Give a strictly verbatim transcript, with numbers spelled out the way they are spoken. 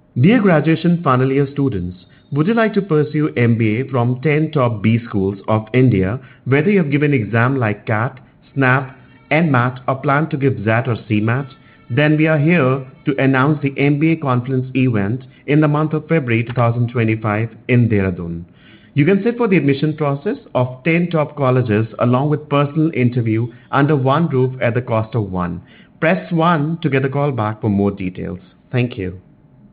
Dear graduation final year students, would you like to pursue M B A from ten top B schools of India, whether you have given exam like CAT, SNAP, NMAT or plan to give Z A T or C MAT? Then we are here to announce the M B A conference event in the month of February twenty twenty-five in Dehradun. You can sit for the admission process of ten top colleges along with personal interview under one roof at the cost of one. Press one to get a call back for more details. Thank you.